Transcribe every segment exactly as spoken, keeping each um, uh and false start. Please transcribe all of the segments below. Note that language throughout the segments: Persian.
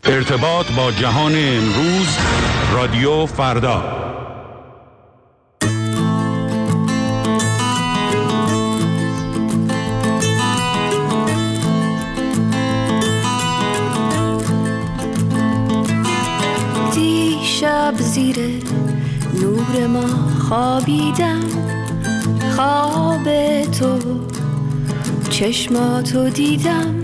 ارتباط با جهان امروز، رادیو فردا. دیشب زیر نور ما خوابیدم، خواب تو چشماتو دیدم،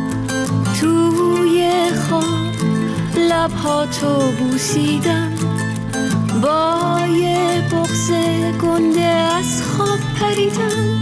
توی خواب لبهاتو بوسیدم، با یه بغض گنده از خواب پریدم.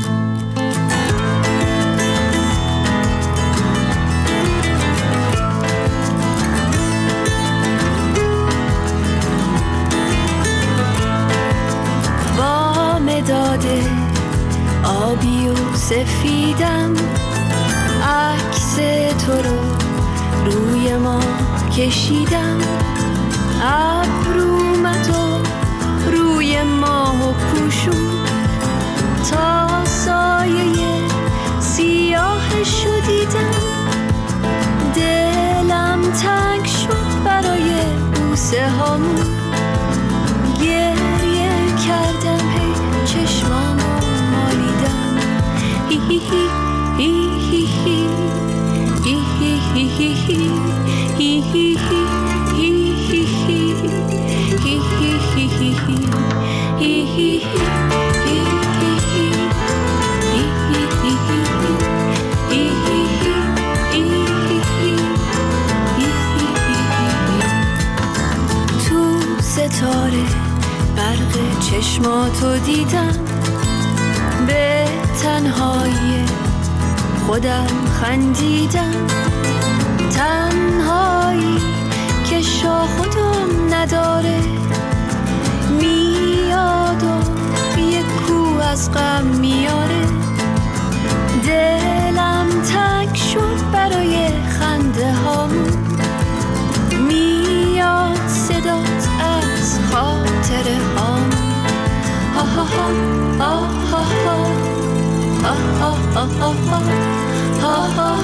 با مداد آبی و سفیدم، عکس تو رو روی ما کشیدم، ابرومتو روی ماه پوشون، تا سایه سیاهشو دیدم. دلم تنگ شد برای بوسه هامون، گریه کردم هی چشمامو مالیدم. هی هی هی هی هی هی هی هی هی هی تو ستاره برق چشماتو دیدم، به تنهایی خودم خندیدم، تنهایی که شاه خودم نداره، میاد و یک کو از غم میاره. دلم تنگ شد برای خنده هامون، میاد صدات از خاطره هامون. ها ها ها ها ها ها ها ها ها ها ها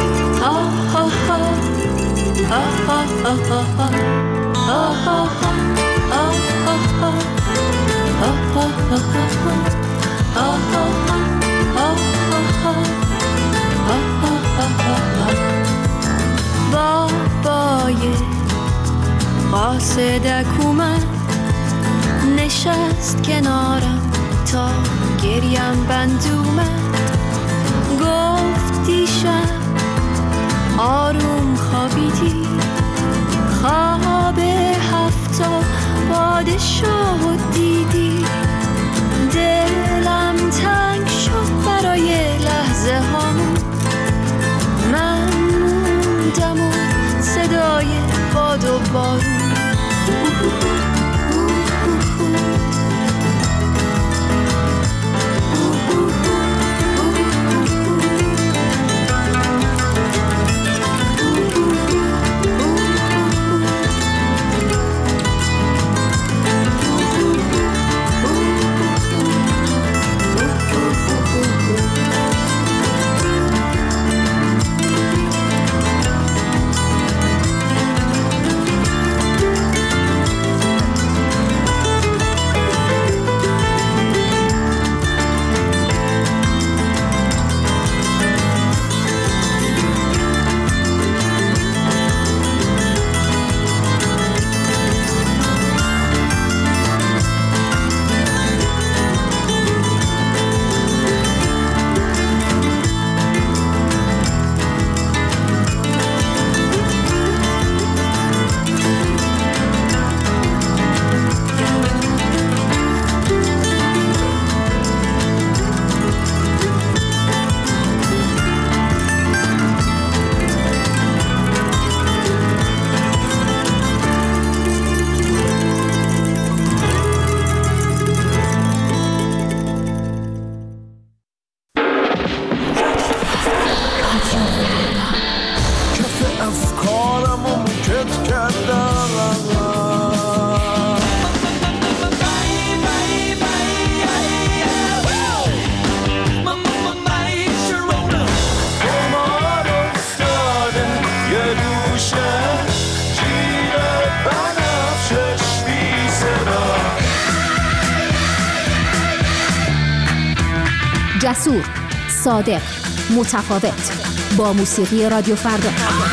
بابای قاصدک اومد، نشست کنارم تا گریم بند اومد، گفت دیشب آروم خوابیدی، خواب هفتا پادشاه دیدی. دلم تنگ شد برای لحظه هامون، من موندم و صدای باد و بارون. جسور، صادق، متفاوت، با موسیقی رادیو فردا.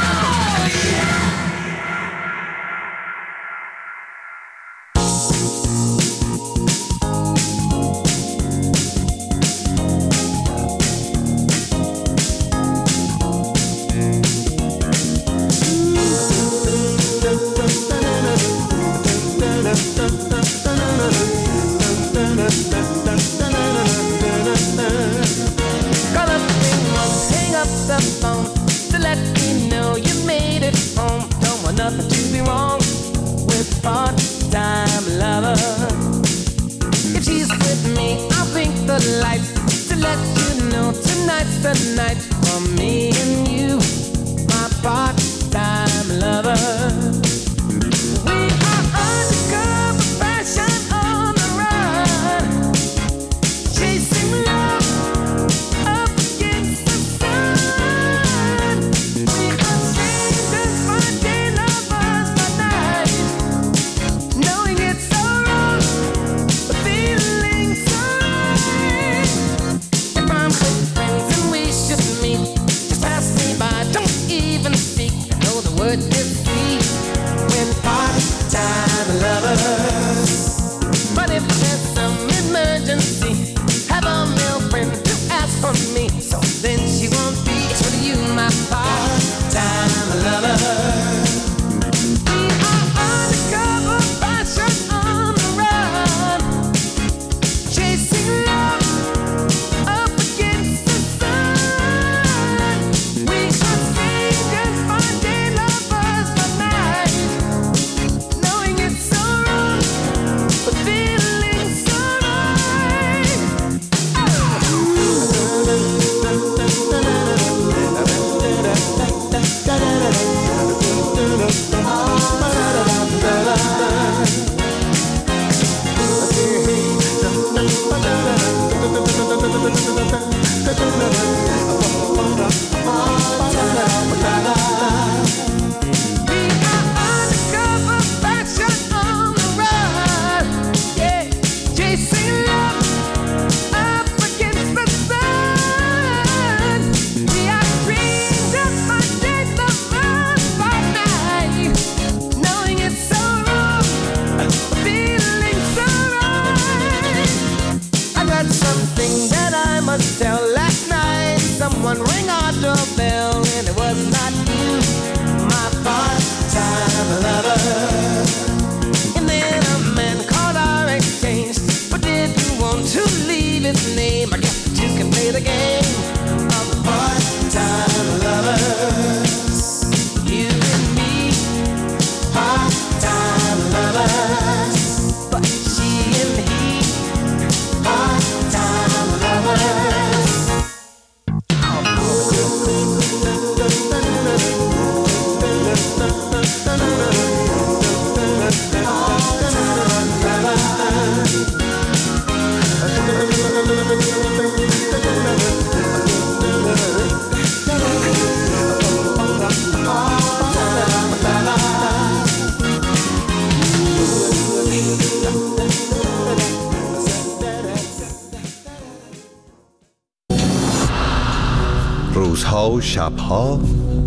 روزها و شبها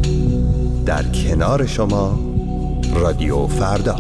در کنار شما رادیو فردا.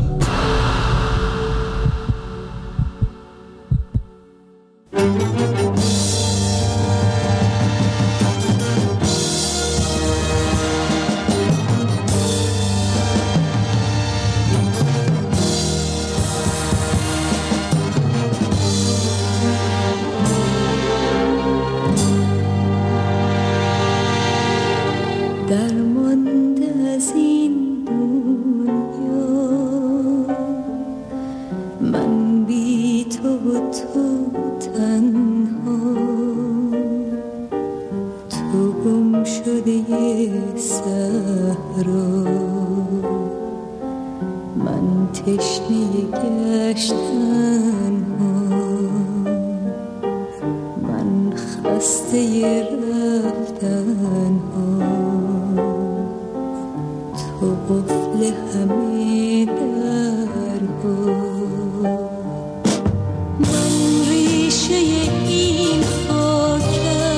من ریشه این خاکم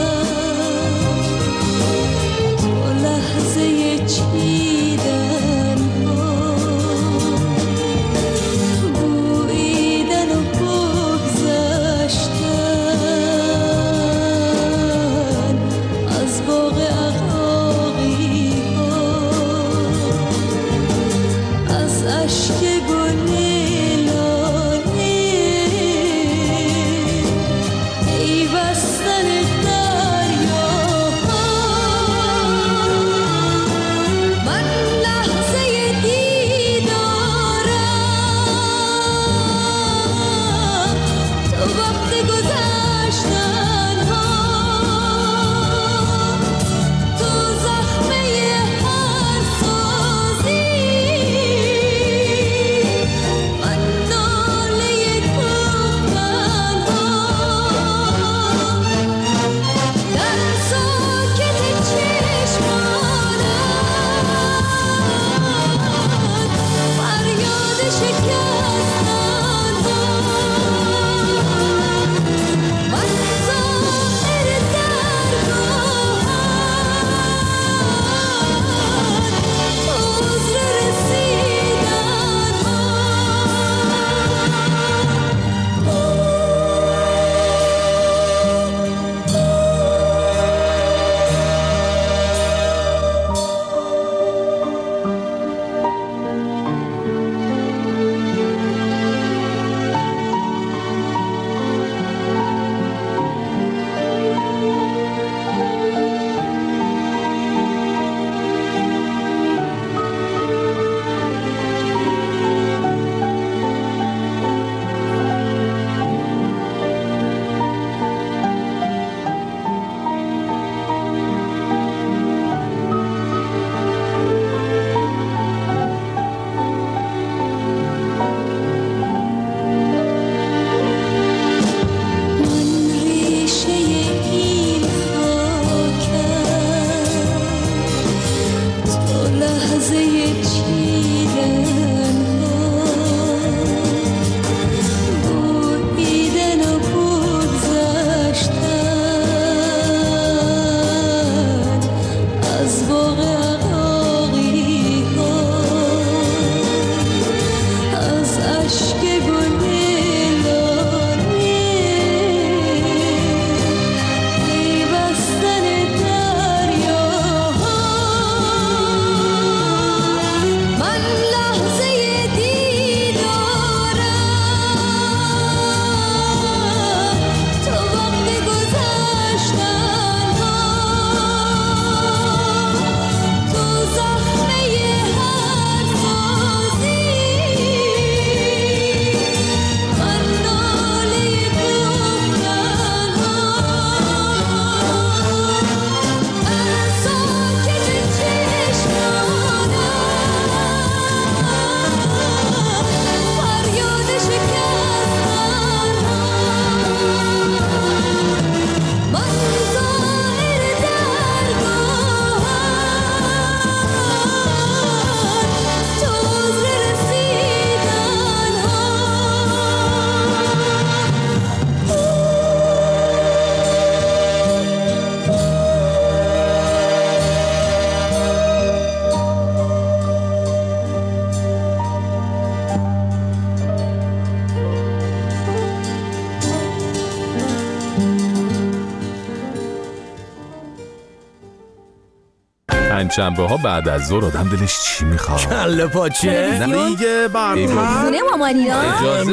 پنجشنبه ها بعد از ظهر آدم دلش چی میخواد؟ کله پاچه دیگه برنامه خونه مامانی ها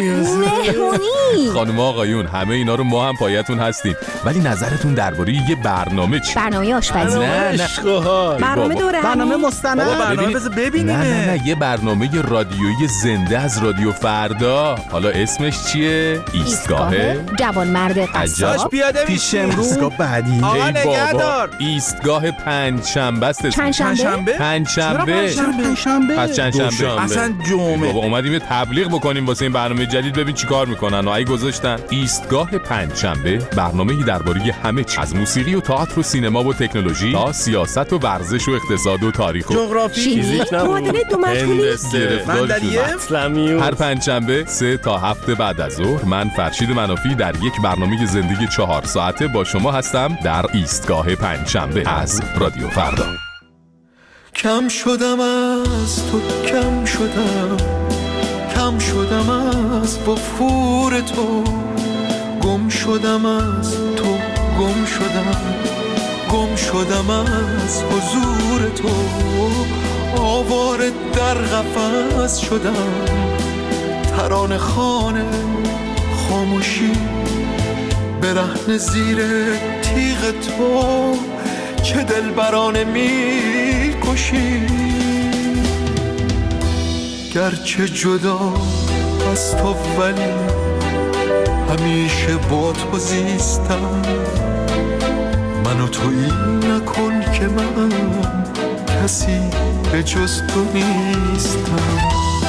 مهمونی. خانم آقایون همه اینا رو ما هم پایتون هستیم، ولی نظرتون درباره یه برنامه چی؟ برنامه آشپزی، نه نه برنامه دوره، برنامه مستند، برنامه بذار ببینیم. نه نه نه یه برنامه رادیویی زنده از رادیو فردا. حالا اسمش چیه؟ ایستگاه جوانمرد قصاب. پیاده پیش امروز ایستگاه بعدی. آقا نگهدار. ایستگاه پنجشنبه است. پنجشنبه؟ پنجشنبه. پنجشنبه. پس چندشنبه. اصلا جمعه. بابا اومدیم تبلیغ بکنیم واسه این برنامه جدید، ببین چیکار میکنن. ای گذاشتن ایستگاه پنجشنبه، برنامه‌ای درباره همه چیز، از موسیقی و تئاتر و سینما و تکنولوژی تا سیاست و ورزش و اقتصاد و تاریخ و جغرافی، فیزیک، معادله دو مجهولی، هندسه، هر پنجشنبه سه تا هفت بعد از ظهر من فرشید منافی در یک برنامه زندگی چهار ساعته با شما هستم در ایستگاه پنجشنبه از رادیو فردا. کم شدم از تو، کم شدم، کم شدم از وفور تو، گم شدم از تو، گم شدم، گم شدم از حضور تو. آواره در قفس شدم، ترانه خانه خاموشی برهنه زیر تیغ تو، چه دلبرانه می کشی. گرچه جدا از تو ولی همیشه با تو زیستم، منو تویی نکن که من کسی به جز تو نیستم.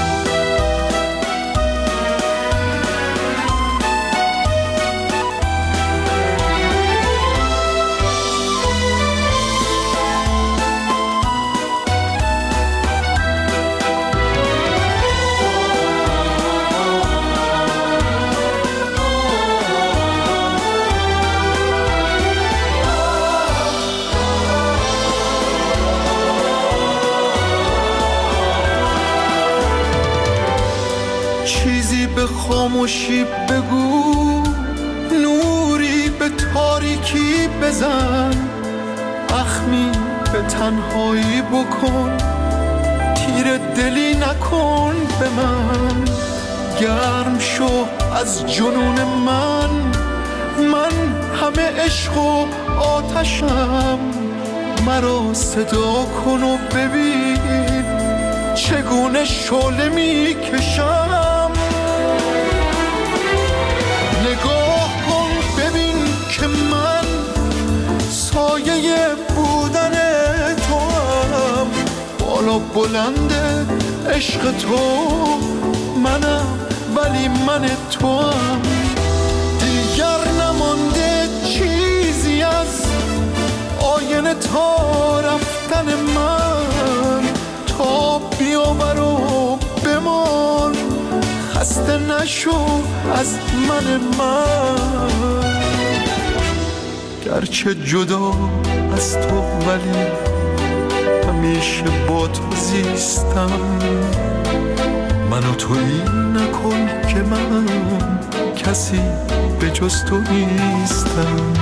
خاموشی بگو، نوری به تاریکی بزن، اخمی به تنهایی بکن، تیر دلی نکن به من. گرم شو از جنون من، من همه عشق و آتشم. مرا صدا کن و ببین چگونه شعله می کشم. نگاه کن ببین که من سایه بودن تو هم، بالا بلند عشق تو منم ولی من تو هم. دیگر نمانده چیزی از آینه تا رفتن من، تا بیاور و بمان، خسته نشو از من من. گرچه جدا از تو ولی همیشه با تو زیستم، منو تویی نکن که من کسی به جز تو نیستم.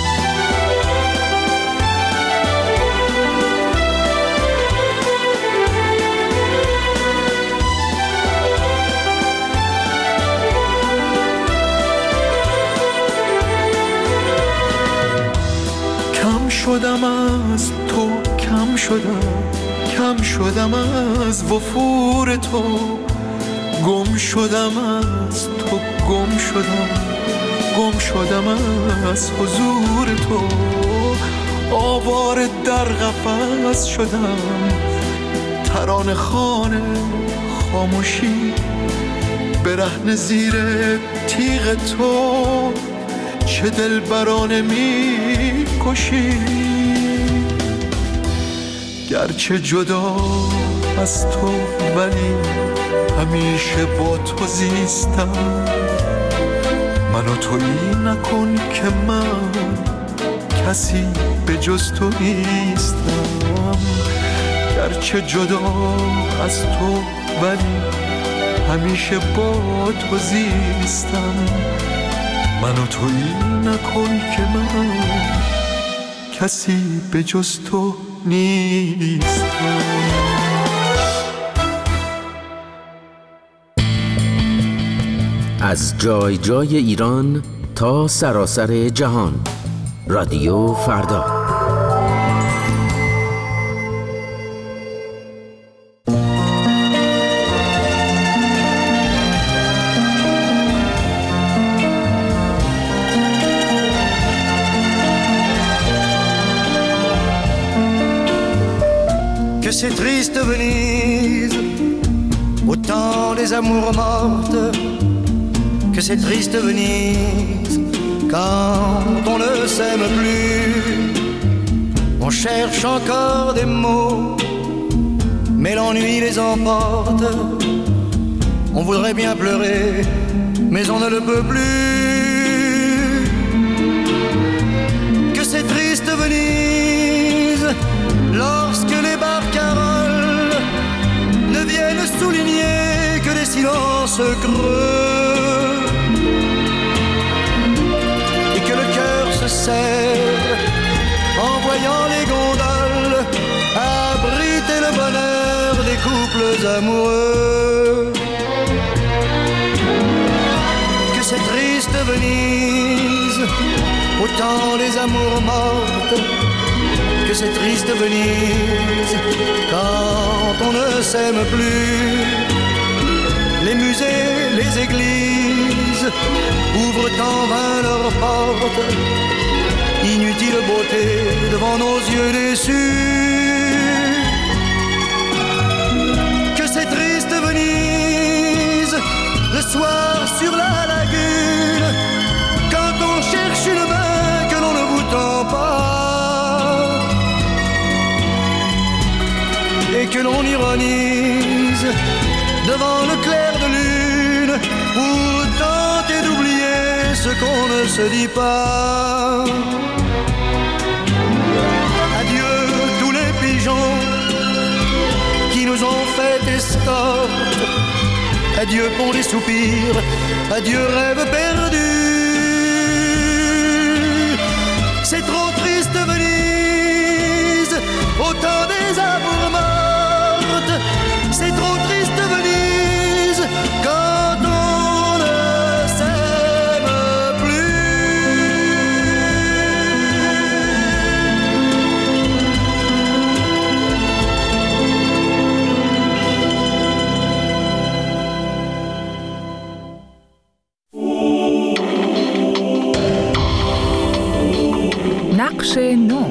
شدم از تو، کم شدم، کم شدم از وفور تو، گم شدم از تو، گم شدم، گم شدم از حضور تو. آواره در قفس شدم، ترانه خانه خاموشی برهنه زیر تیغ تو، چه دلبرانه می کشی. گرچه جدا از تو ولی همیشه با تو زیستم، منو تویی نکن که من کسی به جز تو نیستم. گرچه جدا از تو ولی همیشه با تو زیستم، منو تویی نکن که من کسی به جز تو نیستم. از جای جای ایران تا سراسر جهان، رادیو فردا. C'est triste Venise, au temps des amours mortes, que c'est triste Venise, quand on ne s'aime plus. On cherche encore des mots, mais l'ennui les emporte. On voudrait bien pleurer, mais on ne le peut plus. Que c'est triste Venise, lorsque les barcaroles ne viennent souligner que des silences creux, et que le cœur se serre en voyant les gondoles abriter le bonheur couples amoureux. Que cette triste Venise, au temps des amours mortes, que cette triste Venise, quand on ne s'aime plus. Les musées, les églises ouvrent en vain leurs portes. Inutile beauté devant nos yeux déçus. Que cette triste Venise, le soir sur la lagune, quand on cherche une main que l'on ne vous tend pas, et que l'on ironise devant le clair de lune pour tenter d'oublier ce qu'on ne se dit pas. Adieu tous les pigeons qui nous ont fait escorte. Adieu pour les soupirs, adieu rêve perdu. C'est trop triste Venise, au temps des amours mortes. C'est trop triste Venise, quand on ne s'aime plus. نقش نو.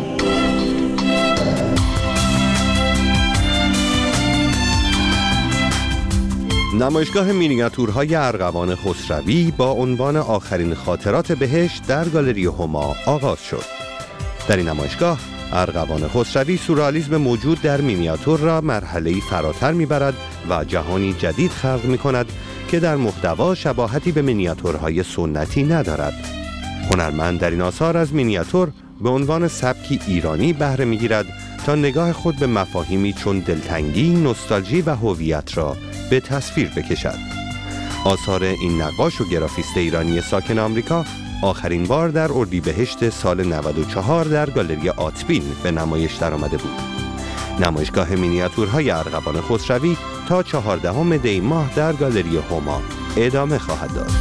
نمایشگاه مینیاتورهای ارغوان خسروی با عنوان آخرین خاطرات بهشت در گالری هما آغاز شد. در این نمایشگاه ارغوان خسروی سورئالیسم موجود در مینیاتور را مرحله‌ای فراتر می‌برد و جهانی جدید خلق می‌کند که در محتوا شباهتی به مینیاتورهای سنتی ندارد. هنرمند در این آثار از مینیاتور به عنوان سبکی ایرانی بهره می‌گیرد تا نگاه خود به مفاهیمی چون دلتنگی، نوستالژی و هویت را به تصویر بکشد. آثار این نقاش و گرافیست ایرانی ساکن آمریکا آخرین بار در اردیبهشت سال نود و چهار در گالری آتبین به نمایش درآمده بود. نمایشگاه مینیاتورهای ارغوان خسروی تا چهاردهم دی ماه در گالری هما ادامه خواهد داشت.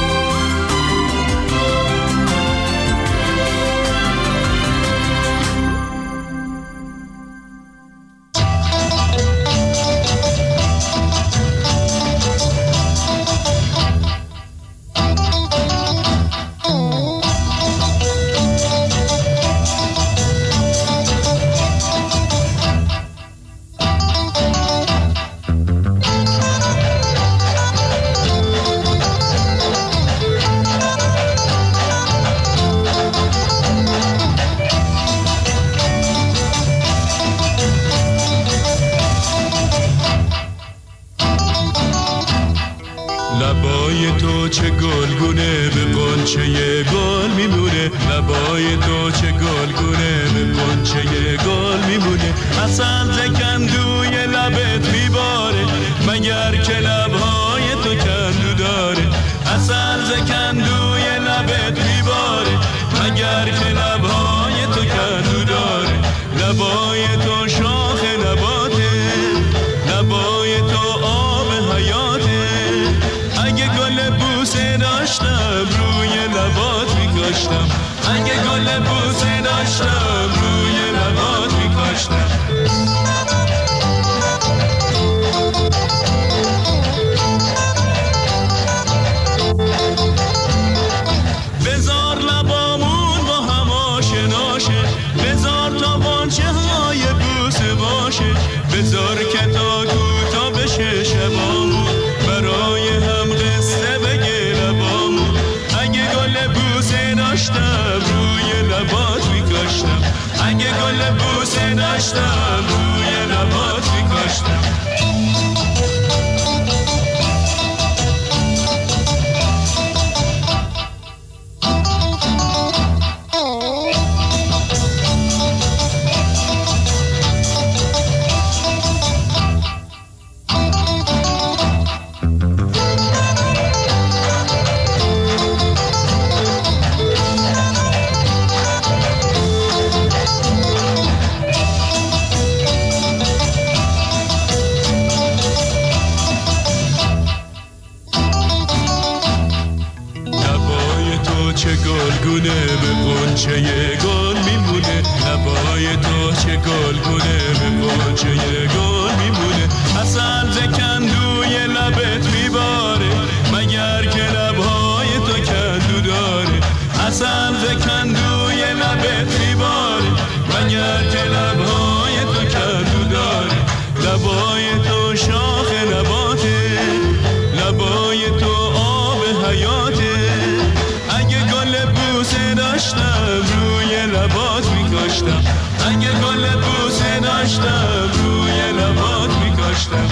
لبای تو چه گلگونه به قنچه گل میمونه، لبای تو چه گلگونه به قنچه گل میمونه. عسل ز کندوی لبت میباره مگر که لبهای تو کندو داره. عسل ز کندوی لبت میباره مگر که لبهای تو کندو داره. لبای تو شاخ نباته، لبای تو آب حیاته. اگه گل بوسه داشتم روی لبات میکاشتم، اگه گل بوسه داشتم روی لبات میکاشتم. بذار لبامون با هم آشنا شه، بذار تا بانچه های بوسه باشه، بذار که تا کوتا بشه شبامون برای هم قصه بگه لبامون. اگه گل بوسه داشتم روی لبات میکاشتم، گلگونه به قنچه گل میمونه لبای تو چه گلگونه به قنچه گل میمونه اصل زکندوی لبت میباره مگر که لبهای تو کندو داره اصل زکندوی لبت میباره مگر که لبهای تو کندو داره لبای تو شاخ نباته لبای تو آب حیاته اگه گل بوسه داشتم روی لبات میکاشتم اگه گل بوسه داشتم روی لبات میکاشتم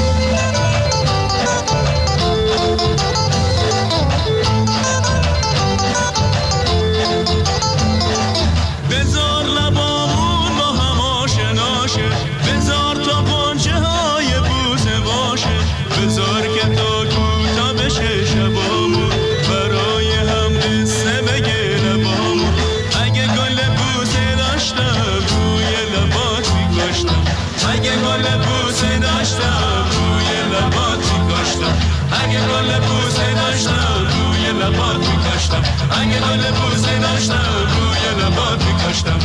بذار لبامون با هم آشناشه بذار تا پنچه های بوسه باشه بذار که تا کوتا بشه شبامون برای هم قصه بگه لبامون اگه گل بوسه داشتم روی لبات میکاشتم اگه گل بوسه داشتم روی لبات میکاشتم اگه گل بوسه داشتم روی لبات میکاشتم اگه گل بوسه داشتم روی لبات میکاشتم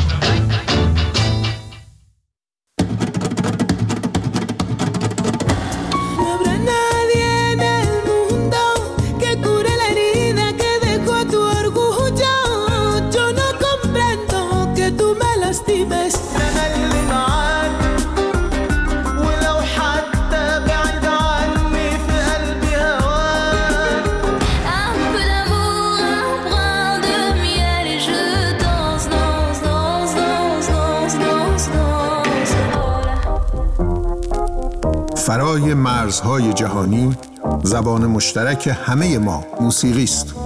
فرای مرزهای جهانی زبان مشترک همه ما موسیقی است.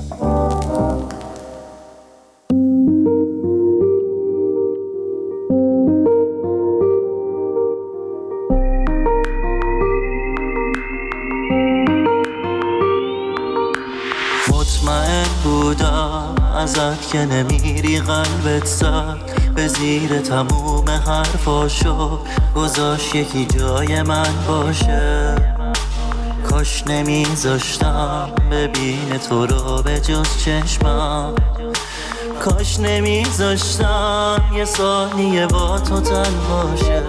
مطمئن بودم ازت که نمیری قلبت زد به زیر تموم حرفاشو گذاشت یکی جای من باشه کاش نمیذاشتم ببین تو رو به جز چشمم کاش نمیذاشتم یه ثانیه با تو تنهاشه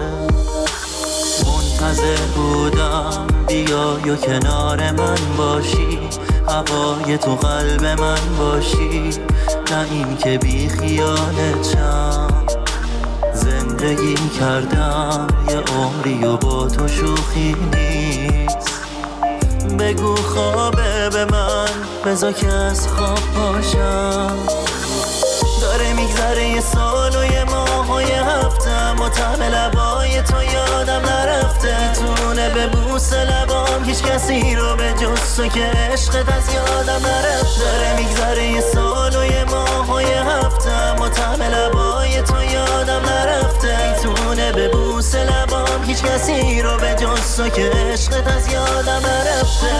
منتظر بودم بیای و کنار من باشی هوای تو قلب من باشی نه این که بی خیالتم زندگی کردم یه عمری و با تو شوخی نیست بگو خوابه به من بذار که از خواب پاشم داره میگذره یه سال و یه ماه و یه هفتم و طعم لبای تو یادم نرفته تونه به بوس لبام هیچ کسی رو به جز تو که عشقت از یادم نرفته داره میگذره یه سال و یه ماه و یه هفتم و طعم لبای تو یادم نرفته تونه به بوس لبام هیچ کسی رو به جز تو که عشقت از یادم نرفته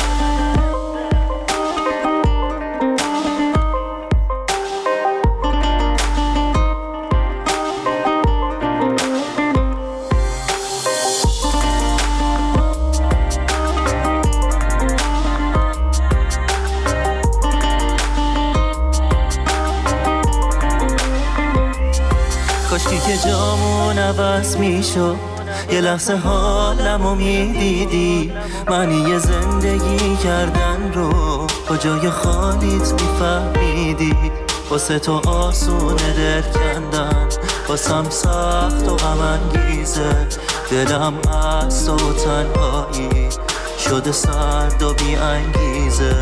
کاشکی که جامون عوض میشد یه لحظه حالمو میدیدی معنی یه زندگی کردن رو با جای خالیت میفهمیدی واسه تو آسونه دل کندن واسم سخت و غم انگیزه دلم از تو تنهایی شده سرد و بی انگیزه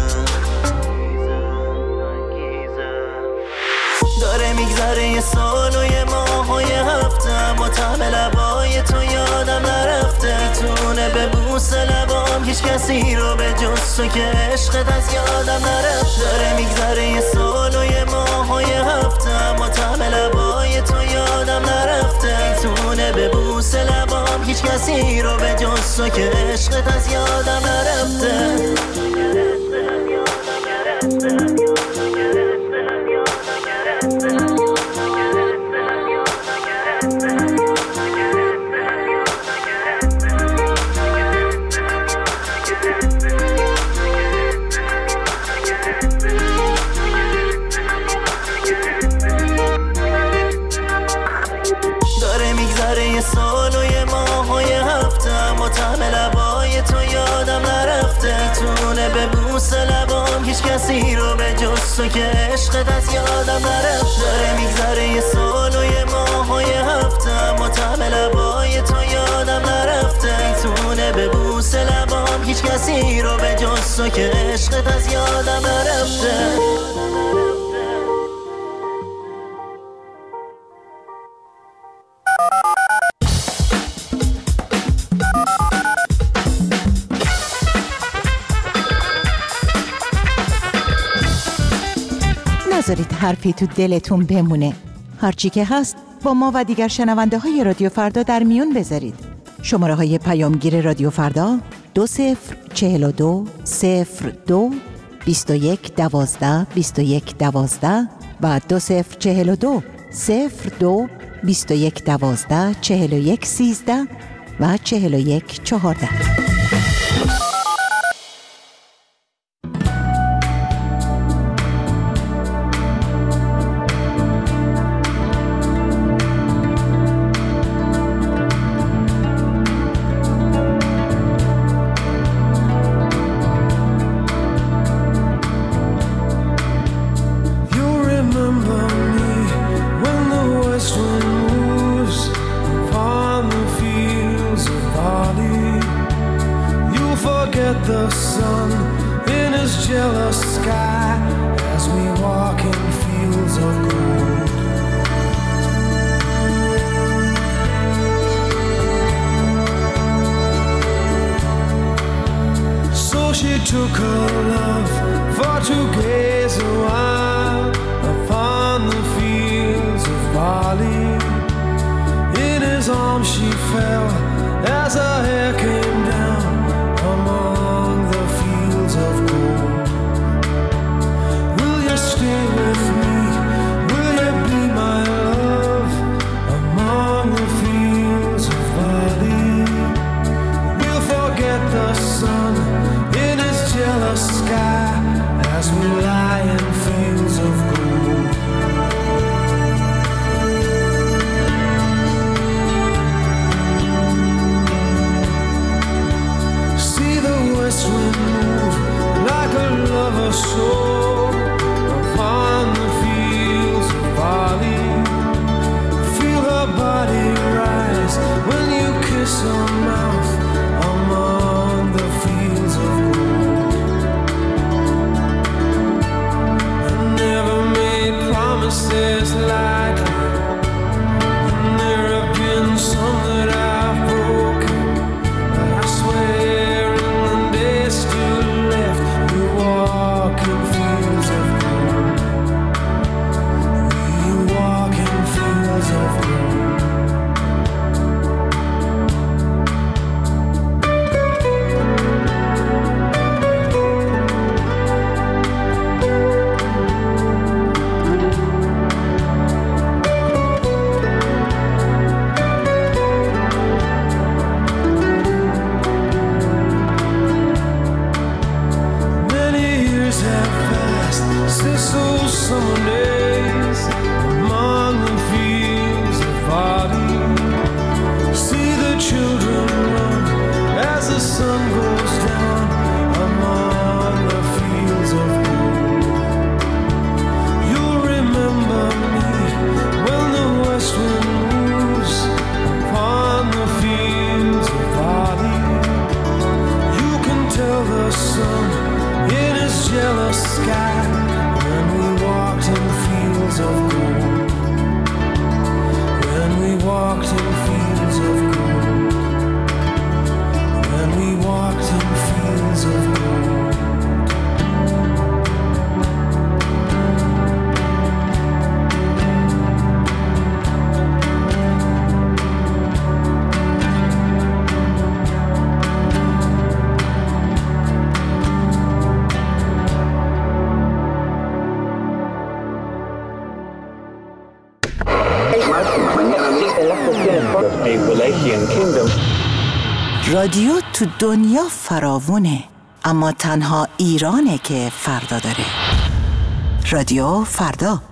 داره میگذره یه سال و یه ماه و یه هفتم و طعم لبای تو یادم نرفته تونه به بوس لبام هیچ کسی رو به جز تو که عشقت از یادم نرفته داره میگذره یه سال و یه ماه و یه هفتم و طعم لبای تو یادم نرفته تونه به بوس لبام هیچ کسی رو به جز تو که عشقت از یادم نرفته که عشقت از یادم نرفته. داره میگذره یه سال و یه ماه و یه هفته، اما طعم لبای تو یادم نرفته. میتونه به بوس لبام هیچ کسی رو به جز تو که عشقت از یادم نرفته. نذارید حرفی تو دلتون بمونه. هرچی که هست با ما و دیگر شنونده های رادیو فردا در میون بذارید. شماره های پیامگیر رادیو فردا دو صفر چهل و دو صفر دو بیست و یک دوازده بیست و یک دوازده و دو صفر چهل و دو صفر دو بیست و یک دوازده چهل و یک سیزده و چهل و یک چهارده. Took her love for to gaze a while upon the fields of barley. In his arms she fell as her hair came down among the fields of gold. Will you stay with me? Will you be my love among the fields of barley? We'll forget the sun in his jealous sky as we lie in fields of gold. See the west wind move like a lover's soul upon the fields of barley. Feel her body rise when you kiss her mouth among the fields of gold. I never made promises lightly, and there have been some that I've broken, but I swear in the days still left, we walk in fields of gold. We walk in fields of gold. Since those summer days among the fields of barley, see the children run as the sun goes down among the fields of gold. You'll remember me when the west wind moves upon the fields of barley. You can tell the sun in his jealous sky when we walked in fields of gold. When we walked in fields of gold. When we walked in fields of gold. رادیو تو دنیا فراوونه، اما تنها ایرانه که فردا داره. رادیو فردا.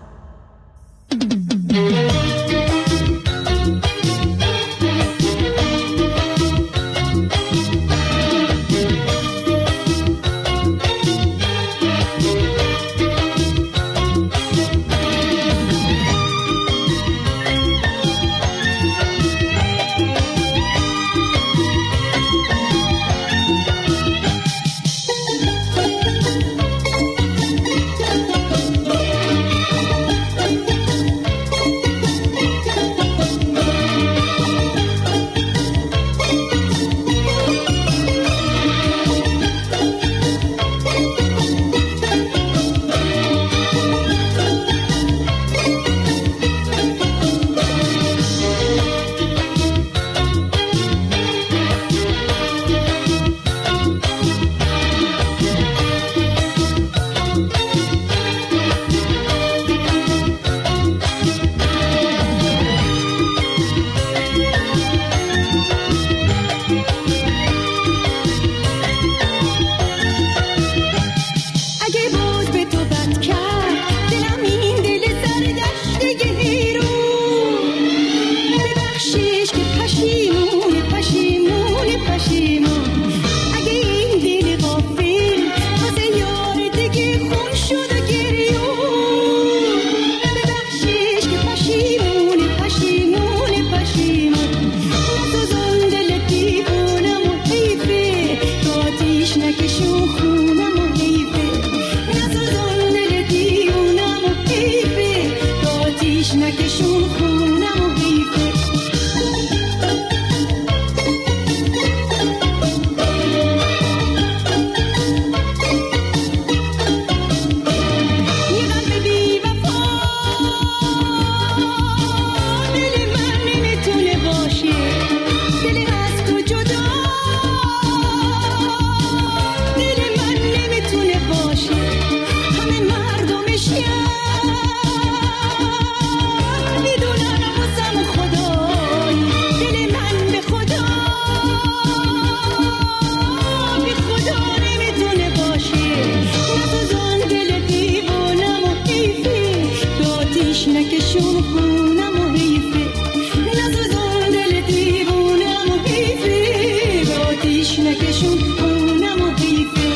نکشون خونم و حیفه نسوزون دل دیوونم و حیفه به آتیش نکشون خونم و حیفه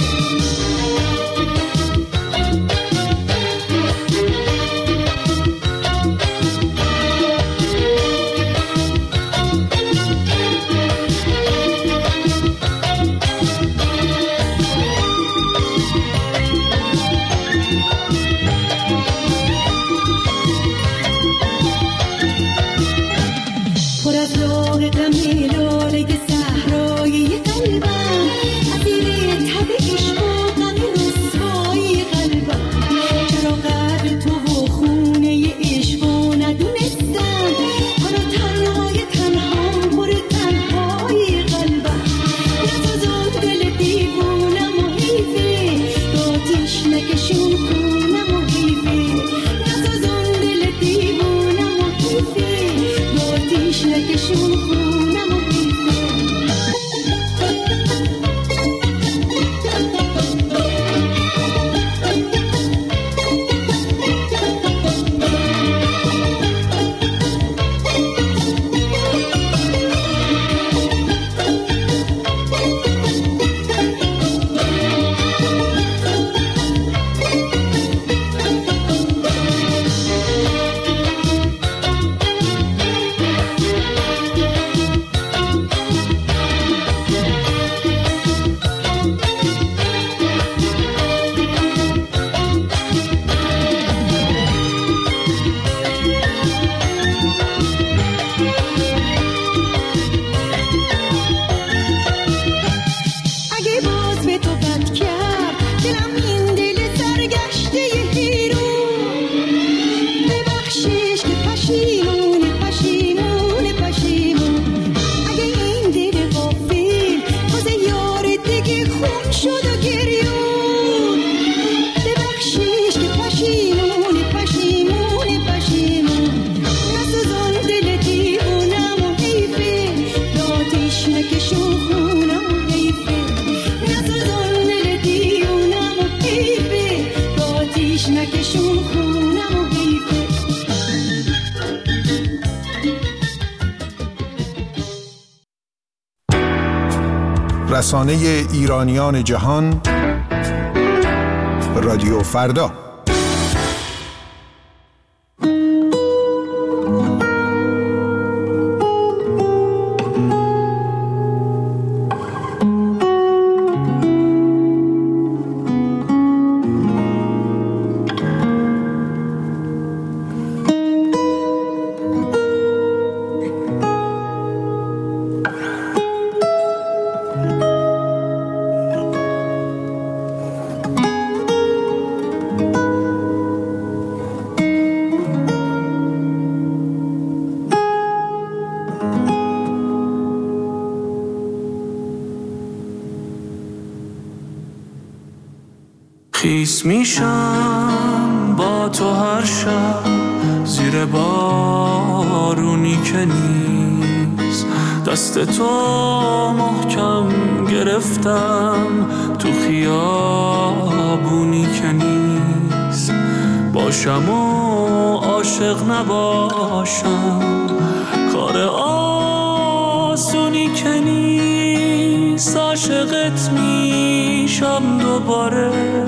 رسانه ایرانیان جهان رادیو فردا. خیس میشم با تو هر شب زیر بارونی که نیست، دست تو محکم گرفتم تو خیابونی که نیست. باشم و عاشق نباشم کار آسونی که نیست. عاشقت میشم دوباره،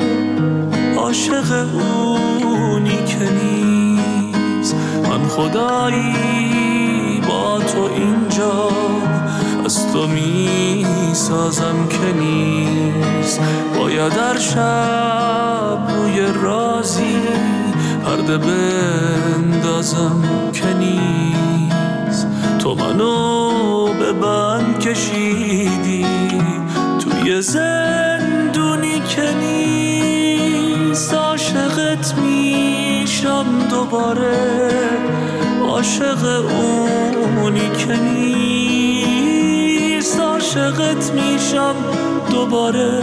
عاشق اونی که نیست. من خدایی با تو اینجا از تو میسازم که نیست. باید هر شب روی رازی پرده بندازم که نیست. تو منو به بند کشیدی توی زندونی که نیست. عاشقت میشم دوباره، عاشق اونی که نیست. عاشقت میشم دوباره،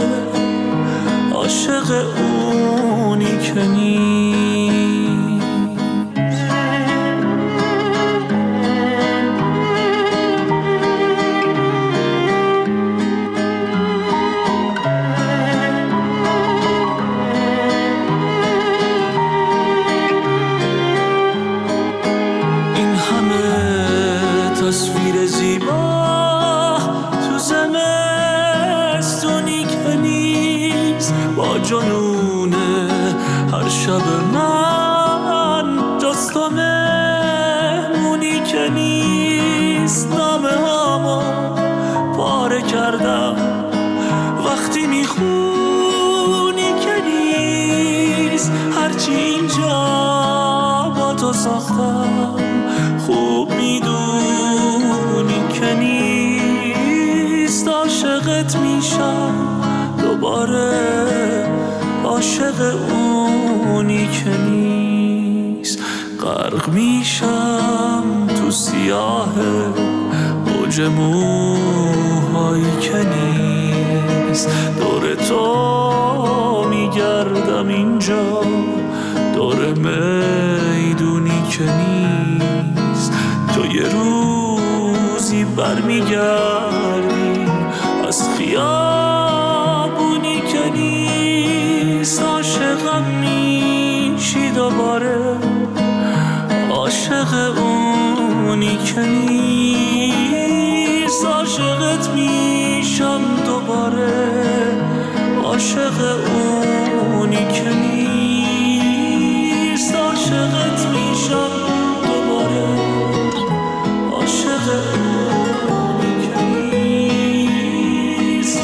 عاشق اونی که نیست. با جنونه هر شب من جز تو مهمونی که نیست. نامه هامو پاره کردم وقتی میخونی که نیست. هرچی اینجا با تو ساختم خوب میدونی که نیست. عاشقت میشم دوباره، عاشق اونی که نیست. غرق میشم تو سیاه اوج موهایی که نیست. دور تو میگردم اینجا، دور میدونی که نیست. تو یه روزی برمیگردی از خیابونی که نیست. عاشقم میشی دوباره، عاشق اونی که نیست. عاشقت میشم دوباره، عاشق اونی که نیست. عاشقت میشم دوباره، عاشق اونی که نیست.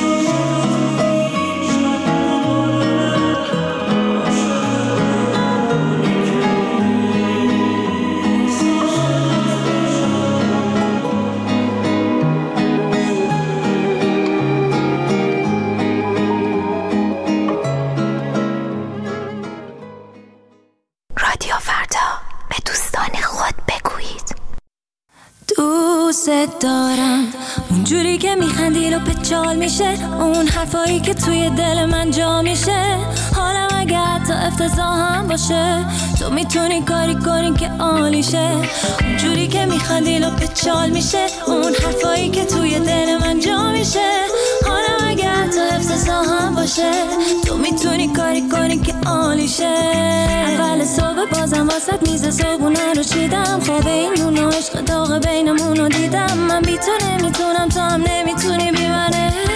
رادیو فردا، به دوستان خود بگویید دوست دارم. اونجوری که میخندی رو پچال میشه، اون حرفایی که توی دل من جا میشه. حالم اگه حتی افتضاح هم باشه، تو میتونی کاری کنی که عالیشه. اونجوری که میخندی رو پچال میشه، اون حرفایی که توی دل من جا میشه. حالم اگه حتی افتضاح هم باشه، تو میتونی کاری کنی که عالیشه. اول صبح بازم واسط میز صبحونه رو چیدم، خواب این نون و عشق داغ بینمونو دیدم. من بی تو نمیتونم، تو هم نمیتونی بی من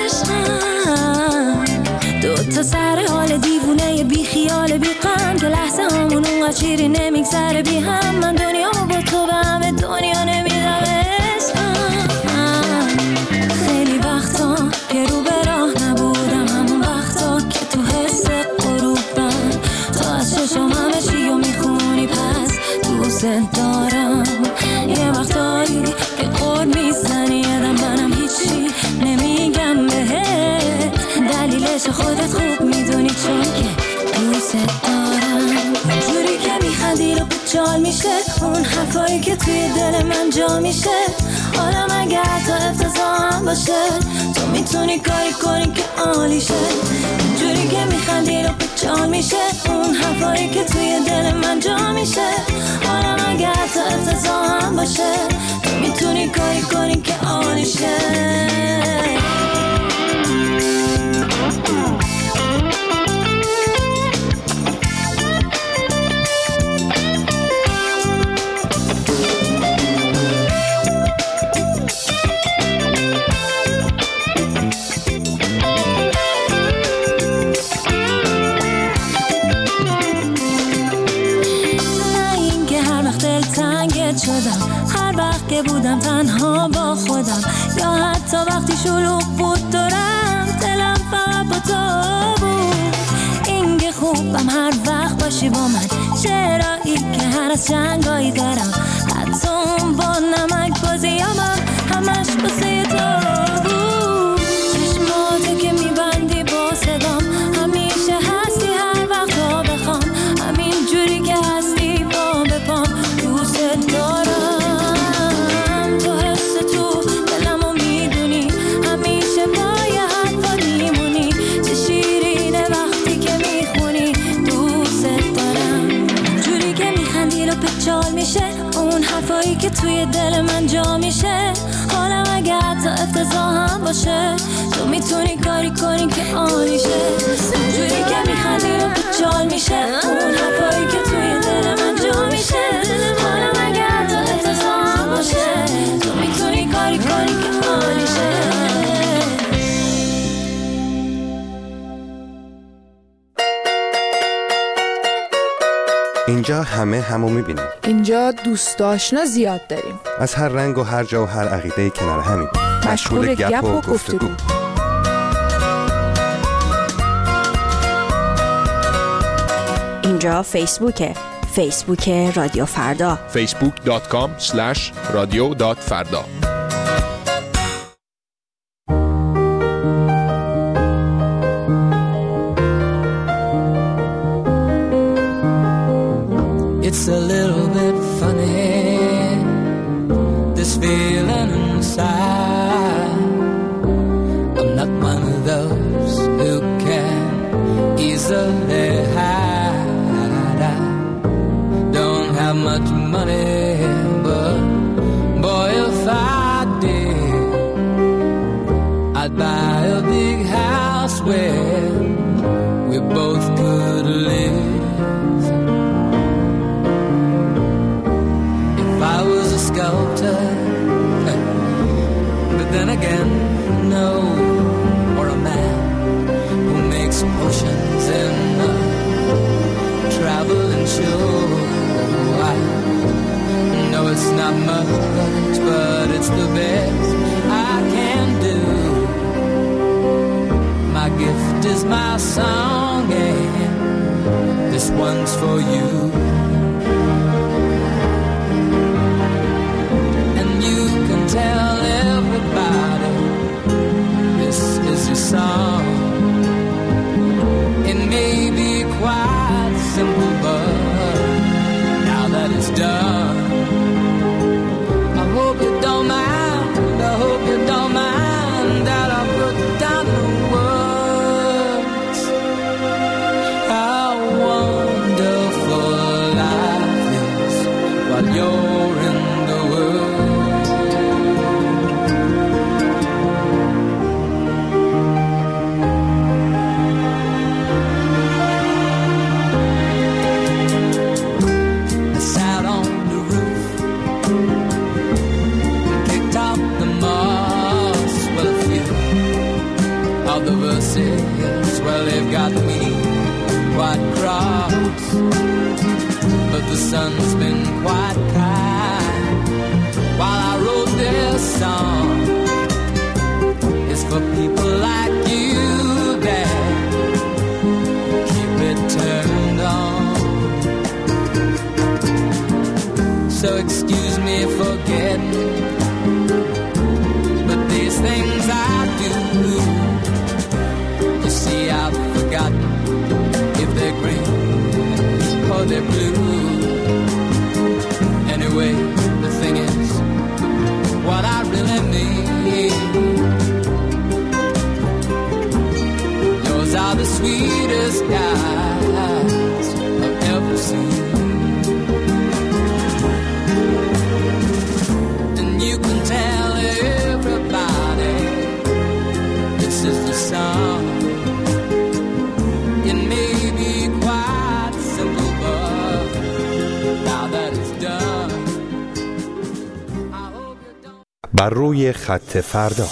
عشقم. دو تا سر حال دیوونه بی خیال بی غم، که لحظه همون اونقدر شیری نمیگذره بی هم. من دنیامو با تو به همه دنیا نمیدم عشقم. خیلی وقتا که رو به راه نبودم، همون وقتا که تو حس غروبم. تو از چشم همه چیو میخونی، پس دوست دارم. یه وقتایی که قول میزنی یادم، منم هیچی نمیگم بهت. دلیلش خودت خوب میدونی، چون که دوست دارم. اونجوری که میخندی رو پچال میشه، اون حرفایی که توی دل من جا میشه. حالم اگه حتی افتضاح هم باشه، تو میتونی کاری کنی که عالیشه. اونجوری که میخندی رو پچال میشه، اون حرفایی که توی دل من جا میشه. حالم اگه حتی افتضاح هم باشه، تو میتونی کاری کنی که عالیشه. هر وقت که بودم تنها با خودم، یا حتی وقتی شلوغ بود دورم، دلم فقط با تو بود. این که خوبم هر وقت باشی با من، چرایی که هر از جنگایی دارم. حتی اون با نمک بازیامم همش بسه تو بود. چشماتو که میبندی با صدام، همیشه هستی هر وقت ها بخوام. همین جوری که هستی با بپام، دوست دارم. اون حرفایی که توی دل من جا میشه. حالم اگه حتی افتضاح هم باشه، تو میتونی کاری کنی که عالیشه. اونجوری که میخندی رو پچال میشه، اون حرفایی که توی دل من جا میشه. حالم اگه حتی افتضاح هم باشه، تو میتونی کاری کنی که عالیشه. اینجا همه همو میبینیم. اینجا دوست آشنا زیاد داریم. از هر رنگ و هر جا و هر عقیده کنار همین. مشغول گپ و گفتگو. اینجا فیسبوکه. فیسبوک رادیو فردا. فیسبوک دات کام اسلش رادیو دات فردا. It's a little bit funny, this feeling inside. I'm not one of those who can easily hide. I don't have much money, but boy, if I did, I'd buy a big house where we both could live. I was a sculptor, but then again, no, or a man who makes potions in a traveling show. I know it's not much, but it's the best I can do. My gift is my song, and this one's for you. Tell everybody this is your song. It may be quite simple, but now that it's done, I hope you don't mind, I hope you don't mind that I put down the words. How wonderful life is while you're in the world. Well, they've got me quite cross, but the sun's been quite kind. While I wrote this song, it's for people like you that keep it turned on. So excuse me for getting, but these things I do, see, I've forgotten if they're green or they're blue. Anyway, the thing is, what I really mean, yours are the sweetest eyes I've ever seen. And you can tell everybody this is the song. بر روی خط فردا.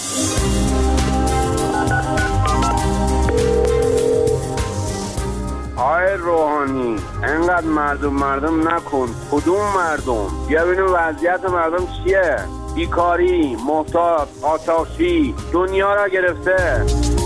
آقای روحانی انقدر مردم مردم نکن. کدوم مردم؟ بیا ببینیم وضعیت مردم چیه. بیکاری، محتاج، آتشی دنیا را گرفته.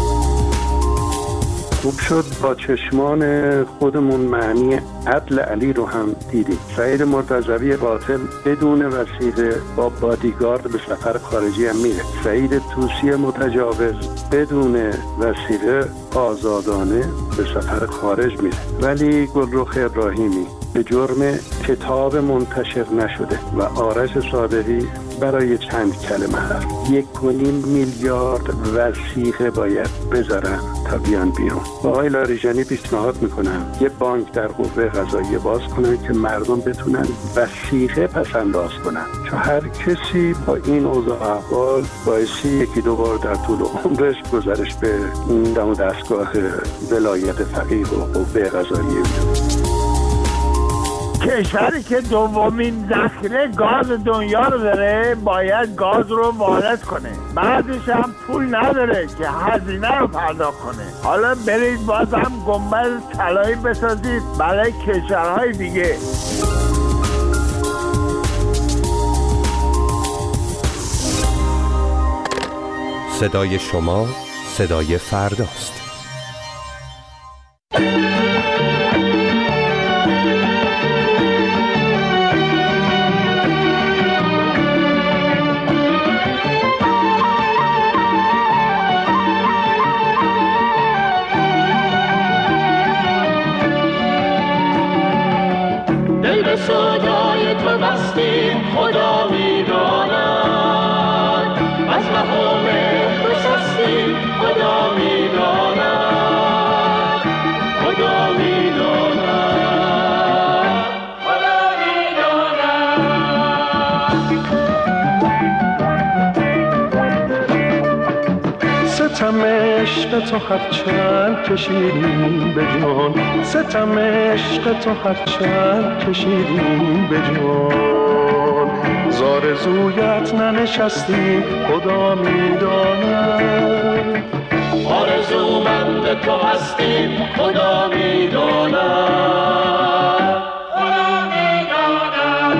خوب شد با چشمان خودمون معنی عدل علی رو هم دیدیم. سعید مرتضوی قاتل بدون وسیله با بادیگارد به سفر خارجی هم میره. سعید طوسی متجاوز بدون وسیله آزادانه به سفر خارج میره. ولی گلرخ ابراهیمی به جرم کتاب منتشر نشده و آرش صادقی برای چند کلمه حرف یک و نیم میلیارد وثیقه باید بذارن تا بیان بیرون. با آقای لاریجانی پیشنهاد میکنم یه بانک در قوه قضاییه باز کنن که مردم بتونن وثیقه پس انداز کنن، چون هر کسی با این اوضاع احوال باعثی یکی دو بار در طول عمرش گزارش به این دم و دستگاه ولایت فقیه و قوه قضاییه میده. کشوری که دومین ذخیره گاز دنیا رو داره باید گاز رو وارد کنه، بعدش هم پول نداره که هزینه رو پرداخت کنه. حالا برید بازم گنبد طلایی بسازید برای کشورهای دیگه. صدای شما صدای فرداست. دل به صدای تو بستیم خدا میداند، از مقام بسستیم خدا میداند، خدا میداند، خدا میداند. ستم عشق تو هرچند کشیدیم به جان، ستم عشق تو هرچند کشیدیم به جان، زارزویت ننشستیم خدا میداند، آرزومند تو هستیم خدا میداند، خدا میداند.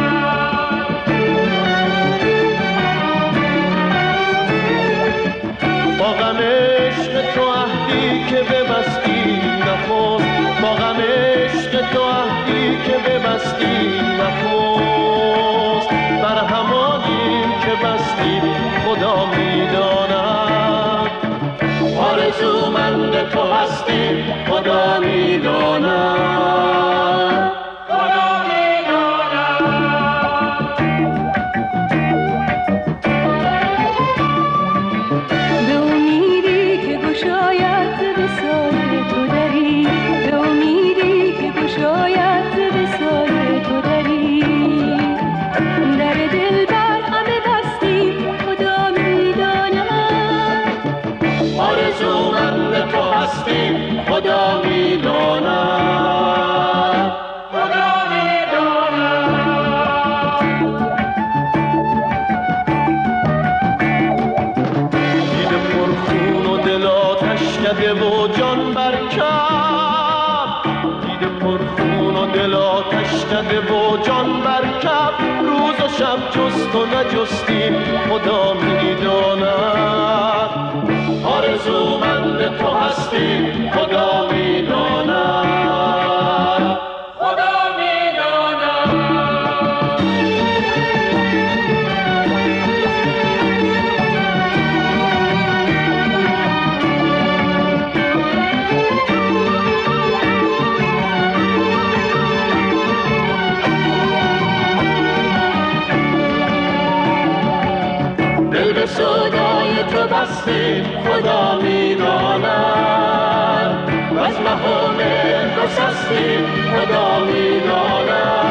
با غم عشق تو عهدی که ببستی نخست، با غم عشق تو عهدی که ببستی نخست، بر همانیم که بستیم خدا میداند، آرزومند تو هستیم خدا میداند، خدا میداند. به امیدی که گشاید به سال تو دری، به امیدی که گشاید به سال تو دری، در دل بر همه بستیم خدا میداند، آرزومند تو هستیم خدا میداند، خدا میداند. دیده پرخون و دل آتش کده و جان برکب، دیده پرخون و دل آتش کده و جان برکب، روز و شب جست و نجستیم خدا میداند، آرزومند تو هستیم خدا میداند، خدا میداند. دل به صدای تو بستیم خدا میداند، و از مقام گسستیم خدا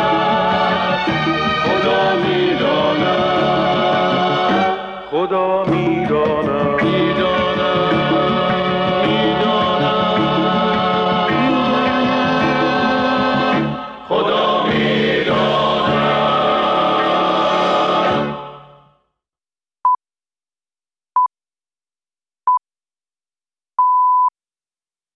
میداند، خدا میداند، خدا